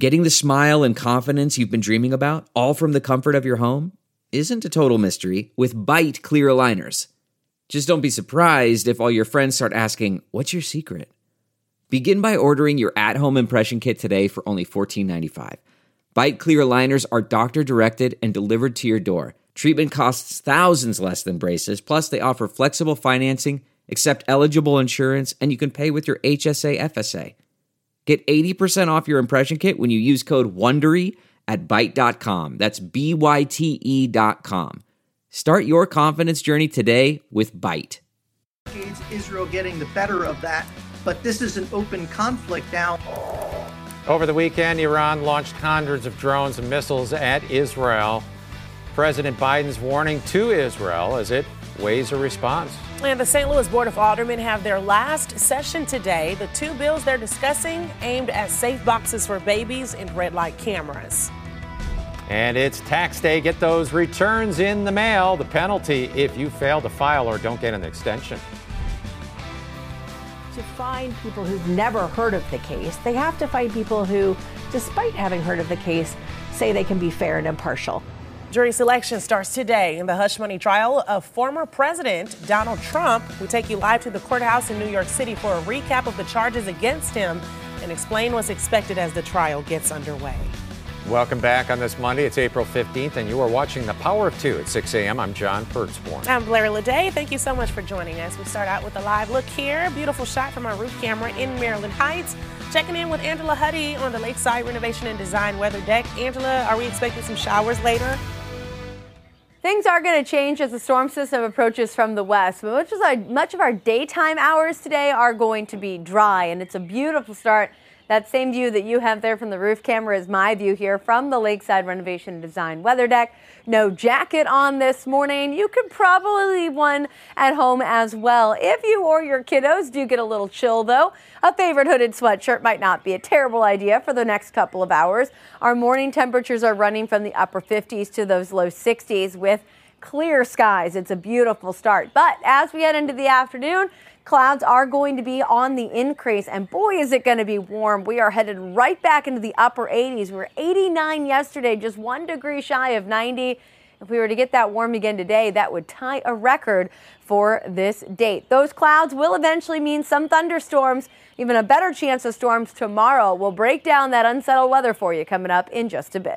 Getting the smile and confidence you've been dreaming about, all from the comfort of your home, isn't a total mystery with Byte clear aligners. Just don't be surprised if all your friends start asking, "What's your secret?" Begin by ordering your at-home impression kit today for only $14.95. Byte clear aligners are doctor-directed and delivered to your door. Treatment costs thousands less than braces, plus they offer flexible financing, accept eligible insurance, and you can pay with your HSA FSA. Get 80% off your impression kit when you use code WONDERY at Byte.com. That's BYTE.com. Start your confidence journey today with Byte. Israel getting the better of that, but this is an open conflict now. Over the weekend, Iran launched hundreds of drones and missiles at Israel. President Biden's warning to Israel as it weighs a response. And the St. Louis Board of Aldermen have their last session today. The two bills they're discussing aimed at safe boxes for babies and red light cameras. And it's tax day. Get those returns in the mail. The penalty if you fail to file or don't get an extension. To find people who've never heard of the case, they have to find people who, despite having heard of the case, say they can be fair and impartial. Jury selection starts today in the hush money trial of former President Donald Trump. We take you live to the courthouse in New York City for a recap of the charges against him and explain what's expected as the trial gets underway. Welcome back on this Monday. It's April 15th, and you are watching The Power of Two at 6 a.m. I'm John Pertzborn. I'm Blair Lede. Thank you so much for joining us. We start out with a live look here. Beautiful shot from our roof camera in Maryland Heights. Checking in with Angela Huddy on the Lakeside Renovation and Design weather deck. Angela, are we expecting some showers later? Things are going to change as the storm system approaches from the west, but much of our daytime hours today are going to be dry, and it's a beautiful start. That same view that you have there from the roof camera is my view here from the Lakeside Renovation and Design weather deck. No jacket on this morning. You could probably leave one at home as well. If you or your kiddos do get a little chill, though, a favorite hooded sweatshirt might not be a terrible idea for the next couple of hours. Our morning temperatures are running from the upper 50s to those low 60s with clear skies. It's a beautiful start. But as we head into the afternoon, clouds are going to be on the increase, and boy, is it going to be warm. We are headed right back into the upper 80s. We were 89 yesterday, just 1 degree shy of 90. If we were to get that warm again today, that would tie a record for this date. Those clouds will eventually mean some thunderstorms, even a better chance of storms tomorrow. We'll break down that unsettled weather for you coming up in just a bit.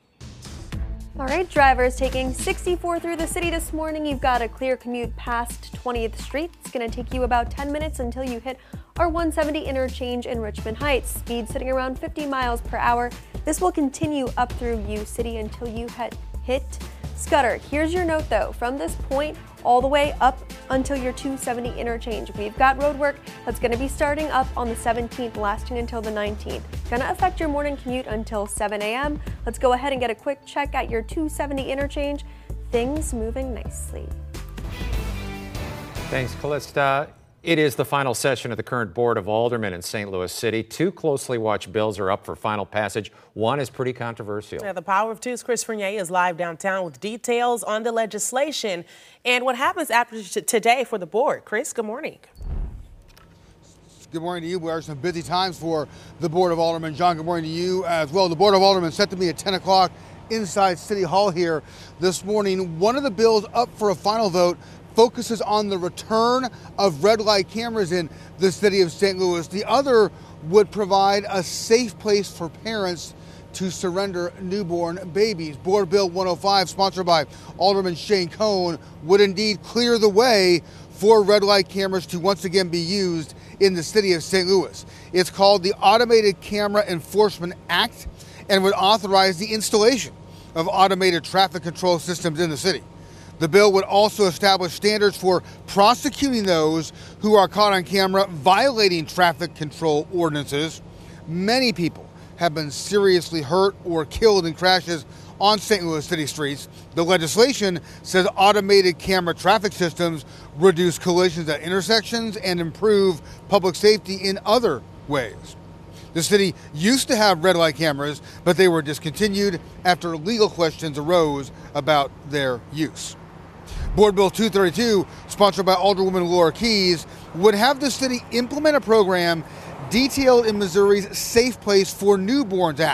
All right, drivers taking 64 through the city this morning. You've got a clear commute past 20th Street. It's going to take you about 10 minutes until you hit our 170 interchange in Richmond Heights. Speed sitting around 50 miles per hour. This will continue up through U City until you hit Scudder. Here's your note, though. From this point all the way up until your 270 interchange, we've got road work that's going to be starting up on the 17th, lasting until the 19th. Going to affect your morning commute until 7 a.m. Let's go ahead and get a quick check at your 270 interchange. Things moving nicely. Thanks, Callista. It is the final session of the current Board of Aldermen in St. Louis City. Two closely watched bills are up for final passage. One is pretty controversial. Yeah, the Power of Two's Chris Fournier is live downtown with details on the legislation and what happens after today for the board. Chris, good morning. Good morning to you. We are some busy times for the Board of Aldermen. John, good morning to you as well. The Board of Aldermen set to meet at 10 o'clock inside City Hall here this morning. One of the bills up for a final vote focuses on the return of red light cameras in the city of St. Louis. The other would provide a safe place for parents to surrender newborn babies. Board Bill 105, sponsored by Alderman Shane Cohn, would indeed clear the way for red light cameras to once again be used in the city of St. Louis. It's called the Automated Camera Enforcement Act and would authorize the installation of automated traffic control systems in the city. The bill would also establish standards for prosecuting those who are caught on camera violating traffic control ordinances. Many people have been seriously hurt or killed in crashes on St. Louis city streets. The legislation says automated camera traffic systems reduce collisions at intersections and improve public safety in other ways. The city used to have red light cameras, but they were discontinued after legal questions arose about their use. Board Bill 232, sponsored by Alderwoman Laura Keyes, would have the city implement a program detailed in Missouri's Safe Place for Newborns Act.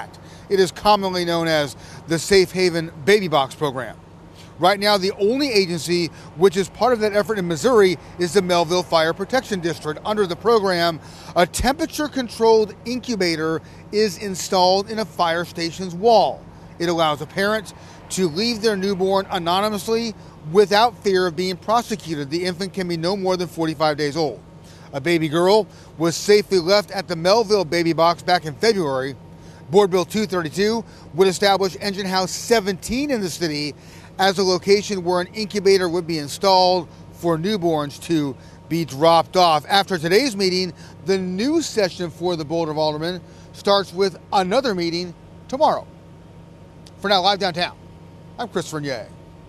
It is commonly known as the Safe Haven Baby Box Program. Right now, the only agency which is part of that effort in Missouri is the Melville Fire Protection District. Under the program, a temperature-controlled incubator is installed in a fire station's wall. It allows a parent to leave their newborn anonymously without fear of being prosecuted. The infant can be no more than 45 days old. A baby girl was safely left at the Melville Baby Box back in February. Board Bill 232 would establish Engine House 17 in the city as a location where an incubator would be installed for newborns to be dropped off. After today's meeting, the new session for the Board of Aldermen starts with another meeting tomorrow. For now, live downtown, I'm Christopher Nye.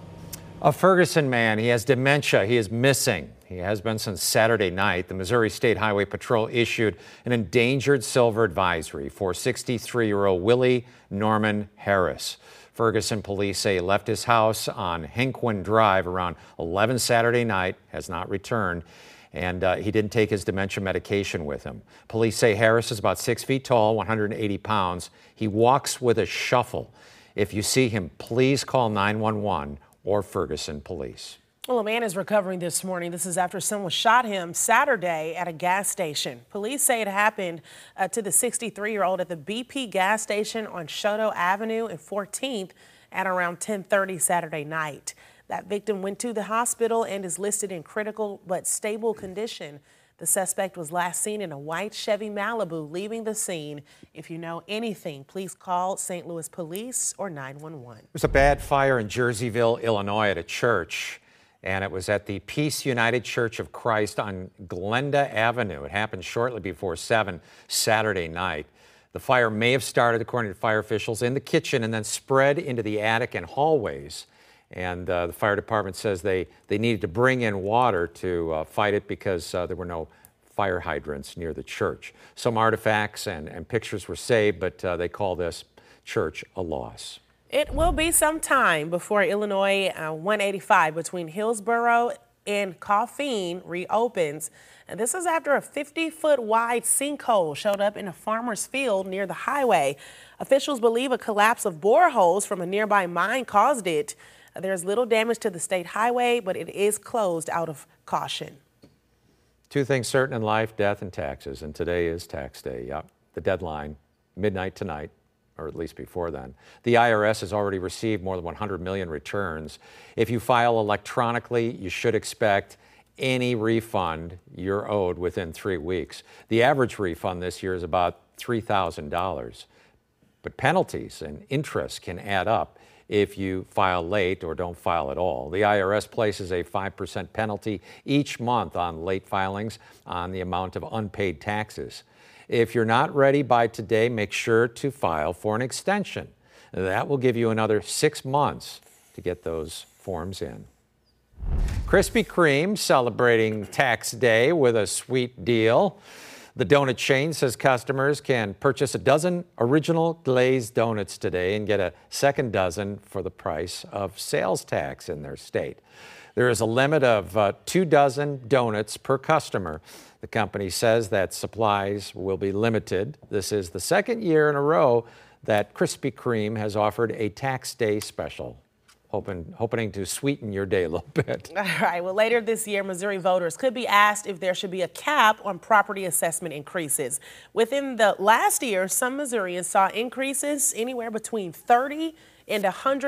A Ferguson man, he has dementia, he is missing. He has been since Saturday night. The Missouri State Highway Patrol issued an endangered silver advisory for 63-year-old Willie Norman Harris. Ferguson police say he left his house on Henquin Drive around 11 Saturday night, has not returned, and he didn't take his dementia medication with him. Police say Harris is about 6 feet tall, 180 pounds. He walks with a shuffle. If you see him, please call 911 or Ferguson Police. Well, a man is recovering this morning. This is after someone shot him Saturday at a gas station. Police say it happened to the 63-year-old at the BP gas station on Shoto Avenue and 14th at around 10:30 Saturday night. That victim went to the hospital and is listed in critical but stable condition. The suspect was last seen in a white Chevy Malibu leaving the scene. If you know anything, please call St. Louis Police or 911. There's a bad fire in Jerseyville, Illinois at a church. And it was at the Peace United Church of Christ on Glenda Avenue. It happened shortly before 7 Saturday night. The fire may have started, according to fire officials, in the kitchen and then spread into the attic and hallways. And the fire department says they needed to bring in water to fight it because there were no fire hydrants near the church. Some artifacts and pictures were saved, but they call this church a loss. It will be some time before Illinois 185 between Hillsborough and Coffeen reopens. And this is after a 50-foot wide sinkhole showed up in a farmer's field near the highway. Officials believe a collapse of boreholes from a nearby mine caused it. There's little damage to the state highway, but it is closed out of caution. Two things certain in life, death and taxes. And today is tax day. Yep. The deadline, midnight tonight, or at least before then. The IRS has already received more than 100 million returns. If you file electronically, you should expect any refund you're owed within 3 weeks. The average refund this year is about $3,000. But penalties and interest can add up if you file late or don't file at all. The IRS places a 5% penalty each month on late filings on the amount of unpaid taxes. If you're not ready by today, make sure to file for an extension. That will give you another 6 months to get those forms in. Krispy Kreme celebrating Tax Day with a sweet deal. The donut chain says customers can purchase a dozen original glazed donuts today and get a second dozen for the price of sales tax in their state. There is a limit of 2 dozen donuts per customer. The company says that supplies will be limited. This is the second year in a row that Krispy Kreme has offered a tax day special, hoping to sweeten your day a little bit. All right, well, later this year, Missouri voters could be asked if there should be a cap on property assessment increases. Within the last year, some Missourians saw increases anywhere between 30 and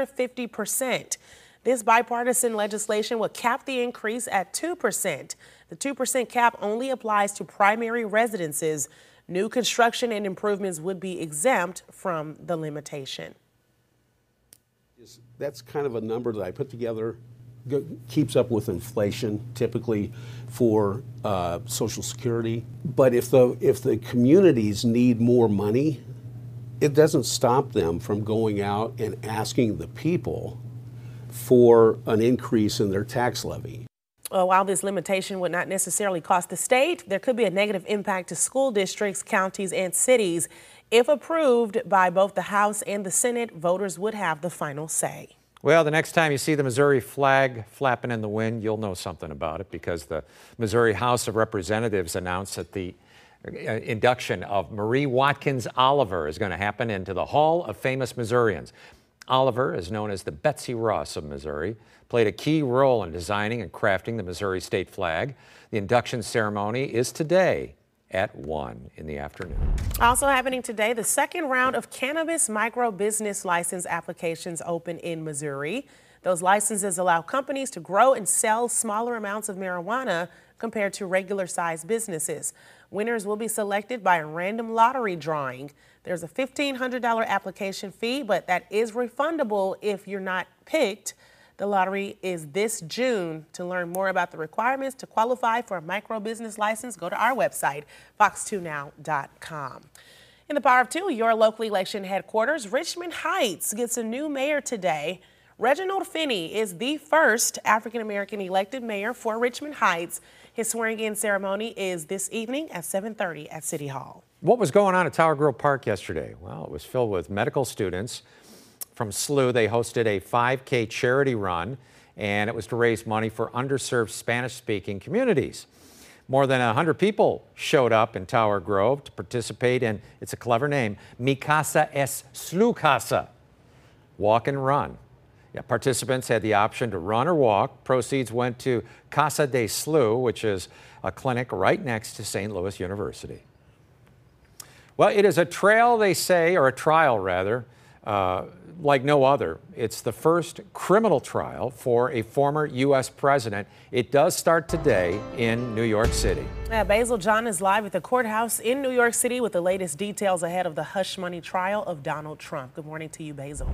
150%. This bipartisan legislation would cap the increase at 2%. The 2% cap only applies to primary residences. New construction and improvements would be exempt from the limitation. That's kind of a number that I put together, keeps up with inflation, typically for Social Security. But if the communities need more money, it doesn't stop them from going out and asking the people for an increase in their tax levy. Well, while this limitation would not necessarily cost the state, there could be a negative impact to school districts, counties, and cities. If approved by both the House and the Senate, voters would have the final say. Well, the next time you see the Missouri flag flapping in the wind, you'll know something about it because the Missouri House of Representatives announced that the induction of Marie Watkins Oliver is going to happen into the Hall of Famous Missourians. Oliver is known as the Betsy Ross of Missouri, played a key role in designing and crafting the Missouri state flag. The induction ceremony is today at 1 in the afternoon. Also happening today, the second round of cannabis micro-business license applications open in Missouri. Those licenses allow companies to grow and sell smaller amounts of marijuana compared to regular-sized businesses. Winners will be selected by a random lottery drawing. There's a $1,500 application fee, but that is refundable if you're not picked. The lottery is this June. To learn more about the requirements to qualify for a micro-business license, go to our website, fox2now.com. In the Power of Two, your local election headquarters, Richmond Heights gets a new mayor today. Reginald Finney is the first African-American elected mayor for Richmond Heights. His swearing-in ceremony is this evening at 7:30 at City Hall. What was going on at Tower Grove Park yesterday? Well, it was filled with medical students from SLU. They hosted a 5K charity run, and it was to raise money for underserved Spanish-speaking communities. More than 100 people showed up in Tower Grove to participate in, it's a clever name, Mi Casa es SLU Casa, walk and run. Yeah, participants had the option to run or walk. Proceeds went to Casa de SLU, which is a clinic right next to St. Louis University. Well, it is a trail, they say, or a trial rather, like no other. It's the first criminal trial for a former U.S. president. It does start today in New York City. Basil John is live at the courthouse in New York City with the latest details ahead of the hush money trial of Donald Trump. Good morning to you, Basil.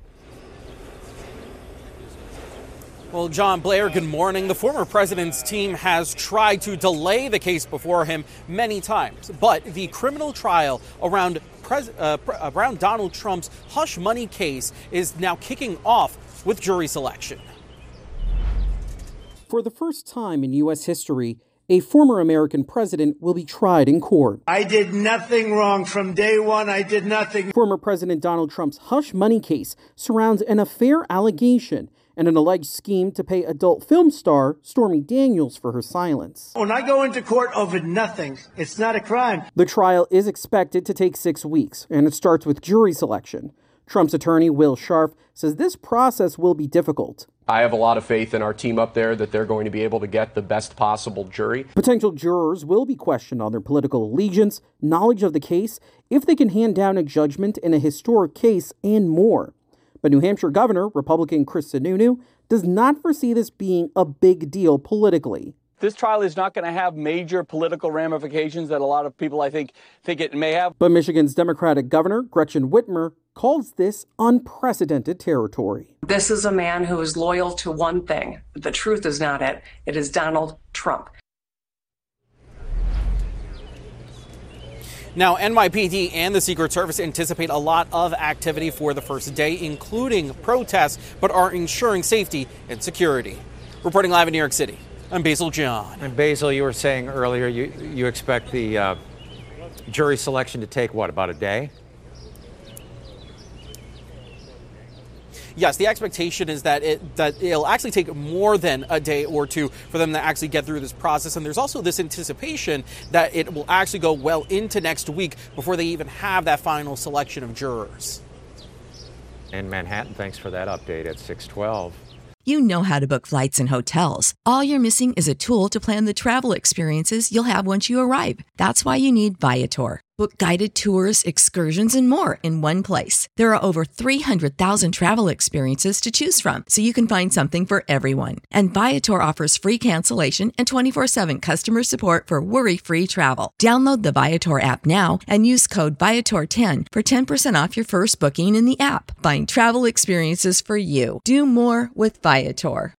Well, John Blair, good morning. The former president's team has tried to delay the case before him many times, but the criminal trial around Donald Trump's hush money case is now kicking off with jury selection. For the first time in U.S. history, a former American president will be tried in court. I did nothing wrong from day one. I did nothing. Former President Donald Trump's hush money case surrounds an affair allegation and an alleged scheme to pay adult film star Stormy Daniels for her silence. When I go into court over nothing, it's not a crime. The trial is expected to take 6 weeks, and it starts with jury selection. Trump's attorney, Will Scharf, says this process will be difficult. I have a lot of faith in our team up there that they're going to be able to get the best possible jury. Potential jurors will be questioned on their political allegiance, knowledge of the case, if they can hand down a judgment in a historic case, and more. But New Hampshire Governor, Republican Chris Sununu, does not foresee this being a big deal politically. This trial is not going to have major political ramifications that a lot of people, I think it may have. But Michigan's Democratic Governor, Gretchen Whitmer, calls this unprecedented territory. This is a man who is loyal to one thing. The truth is not it. It is Donald Trump. Now, NYPD and the Secret Service anticipate a lot of activity for the first day, including protests, but are ensuring safety and security. Reporting live in New York City, I'm Basil John. And Basil, you were saying earlier you expect the jury selection to take, what, about a day? Yes, the expectation is that it'll actually take more than a day or two for them to actually get through this process. And there's also this anticipation that it will actually go well into next week before they even have that final selection of jurors. In Manhattan, thanks for that update at 6:12. You know how to book flights and hotels. All you're missing is a tool to plan the travel experiences you'll have once you arrive. That's why you need Viator. Book guided tours, excursions, and more in one place. There are over 300,000 travel experiences to choose from, so you can find something for everyone. And Viator offers free cancellation and 24/7 customer support for worry-free travel. Download the Viator app now and use code Viator10 for 10% off your first booking in the app. Find travel experiences for you. Do more with Viator.